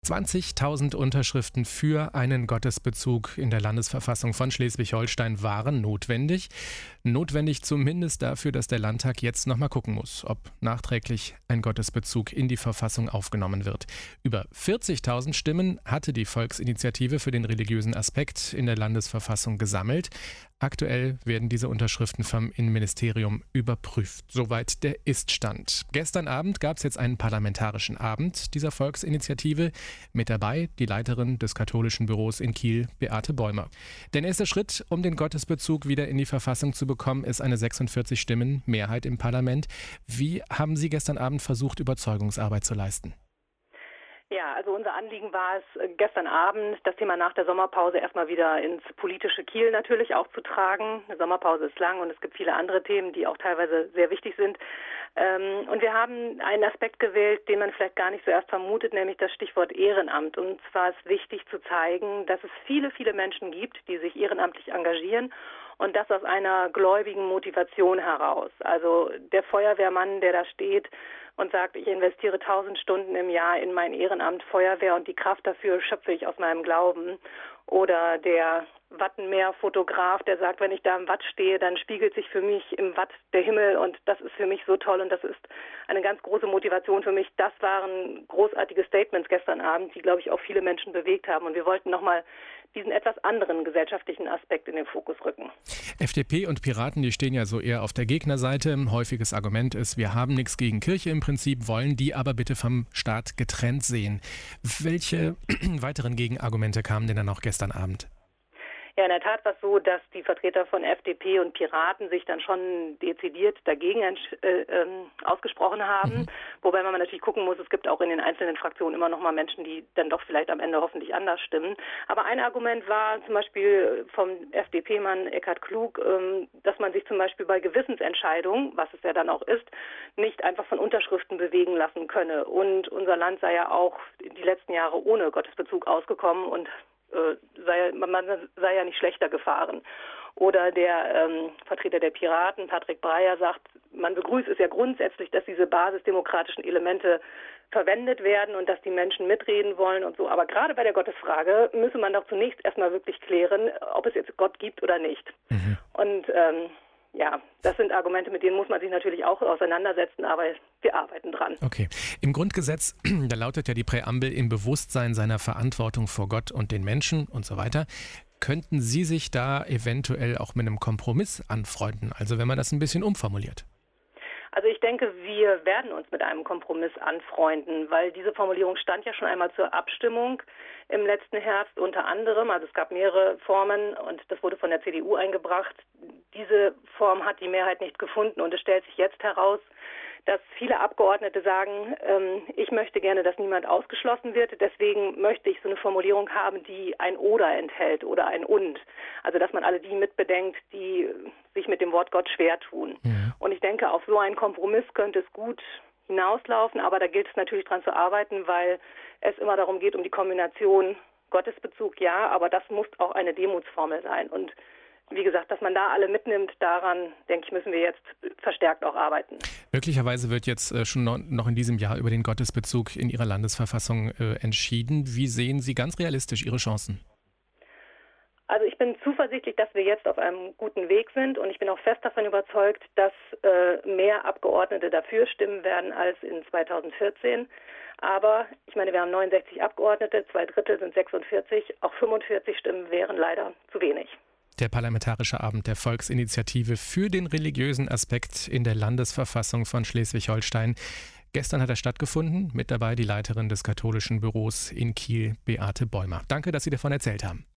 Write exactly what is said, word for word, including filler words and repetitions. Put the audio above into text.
zwanzigtausend Unterschriften für einen Gottesbezug in der Landesverfassung von Schleswig-Holstein waren notwendig. Notwendig zumindest dafür, dass der Landtag jetzt nochmal gucken muss, ob nachträglich ein Gottesbezug in die Verfassung aufgenommen wird. Über vierzigtausend Stimmen hatte die Volksinitiative für den religiösen Aspekt in der Landesverfassung gesammelt. Aktuell werden diese Unterschriften vom Innenministerium überprüft. Soweit der Ist-Stand. Gestern Abend gab es jetzt einen parlamentarischen Abend dieser Volksinitiative. Mit dabei die Leiterin des katholischen Büros in Kiel, Beate Bäumer. Der nächste Schritt, um den Gottesbezug wieder in die Verfassung zu bekommen, ist eine sechsundvierzig Stimmen Mehrheit im Parlament. Wie haben Sie gestern Abend versucht, Überzeugungsarbeit zu leisten? Ja, also unser Anliegen war es, gestern Abend das Thema nach der Sommerpause erstmal wieder ins politische Kiel natürlich auch zu tragen. Die Sommerpause ist lang und es gibt viele andere Themen, die auch teilweise sehr wichtig sind. Und wir haben einen Aspekt gewählt, den man vielleicht gar nicht zuerst vermutet, nämlich das Stichwort Ehrenamt. Und zwar ist wichtig zu zeigen, dass es viele, viele Menschen gibt, die sich ehrenamtlich engagieren. Und das aus einer gläubigen Motivation heraus. Also der Feuerwehrmann, der da steht und sagt, ich investiere tausend Stunden im Jahr in mein Ehrenamt Feuerwehr und die Kraft dafür schöpfe ich aus meinem Glauben. Oder der Wattenmeer-Fotograf, der sagt, wenn ich da im Watt stehe, dann spiegelt sich für mich im Watt der Himmel und das ist für mich so toll und das ist eine ganz große Motivation für mich. Das waren großartige Statements gestern Abend, die, glaube ich, auch viele Menschen bewegt haben und wir wollten nochmal diesen etwas anderen gesellschaftlichen Aspekt in den Fokus rücken. F D P und Piraten, die stehen ja so eher auf der Gegnerseite. Ein häufiges Argument ist, wir haben nichts gegen Kirche im Prinzip, wollen die aber bitte vom Staat getrennt sehen. Welche weiteren Gegenargumente kamen denn dann noch gestern Abend? Ja, in der Tat war es so, dass die Vertreter von F D P und Piraten sich dann schon dezidiert dagegen äh, äh, ausgesprochen haben. Mhm. Wobei man natürlich gucken muss, es gibt auch in den einzelnen Fraktionen immer noch mal Menschen, die dann doch vielleicht am Ende hoffentlich anders stimmen. Aber ein Argument war zum Beispiel vom F D P-Mann Eckhard Klug, ähm, dass man sich zum Beispiel bei Gewissensentscheidungen, was es ja dann auch ist, nicht einfach von Unterschriften bewegen lassen könne. Und unser Land sei ja auch die letzten Jahre ohne Gottesbezug ausgekommen und Sei, man sei ja nicht schlechter gefahren. Oder der ähm, Vertreter der Piraten, Patrick Breyer, sagt, man begrüßt es ja grundsätzlich, dass diese basisdemokratischen Elemente verwendet werden und dass die Menschen mitreden wollen und so. Aber gerade bei der Gottesfrage müsse man doch zunächst erstmal wirklich klären, ob es jetzt Gott gibt oder nicht. Mhm. Und ähm, ja, das sind Argumente, mit denen muss man sich natürlich auch auseinandersetzen, aber wir arbeiten dran. Okay. Im Grundgesetz, da lautet ja die Präambel im Bewusstsein seiner Verantwortung vor Gott und den Menschen und so weiter. Könnten Sie sich da eventuell auch mit einem Kompromiss anfreunden? Also wenn man das ein bisschen umformuliert? Also ich denke, wir werden uns mit einem Kompromiss anfreunden, weil diese Formulierung stand ja schon einmal zur Abstimmung im letzten Herbst unter anderem. Also es gab mehrere Formen und das wurde von der C D U eingebracht. Diese Form hat die Mehrheit nicht gefunden und es stellt sich jetzt heraus, dass viele Abgeordnete sagen, ähm, ich möchte gerne, dass niemand ausgeschlossen wird. Deswegen möchte ich so eine Formulierung haben, die ein Oder enthält oder ein Und. Also dass man alle die mitbedenkt, die sich mit dem Wort Gott schwer tun. Ja. Und ich denke, auf so einen Kompromiss könnte es gut hinauslaufen. Aber da gilt es natürlich dran zu arbeiten, weil es immer darum geht, um die Kombination Gottesbezug, ja, aber das muss auch eine Demutsformel sein. Und wie gesagt, dass man da alle mitnimmt, daran, denke ich, müssen wir jetzt verstärkt auch arbeiten. Möglicherweise wird jetzt äh, schon noch in diesem Jahr über den Gottesbezug in Ihrer Landesverfassung äh, entschieden. Wie sehen Sie ganz realistisch Ihre Chancen? Also ich bin zuversichtlich, dass wir jetzt auf einem guten Weg sind und ich bin auch fest davon überzeugt, dass äh, mehr Abgeordnete dafür stimmen werden als in zweitausendvierzehn. Aber ich meine, wir haben neunundsechzig Abgeordnete, zwei Drittel sind sechsundvierzig, auch fünfundvierzig Stimmen wären leider zu wenig. Der Parlamentarische Abend der Volksinitiative für den religiösen Aspekt in der Landesverfassung von Schleswig-Holstein. Gestern hat er stattgefunden. Mit dabei die Leiterin des katholischen Büros in Kiel, Beate Bäumer. Danke, dass Sie davon erzählt haben.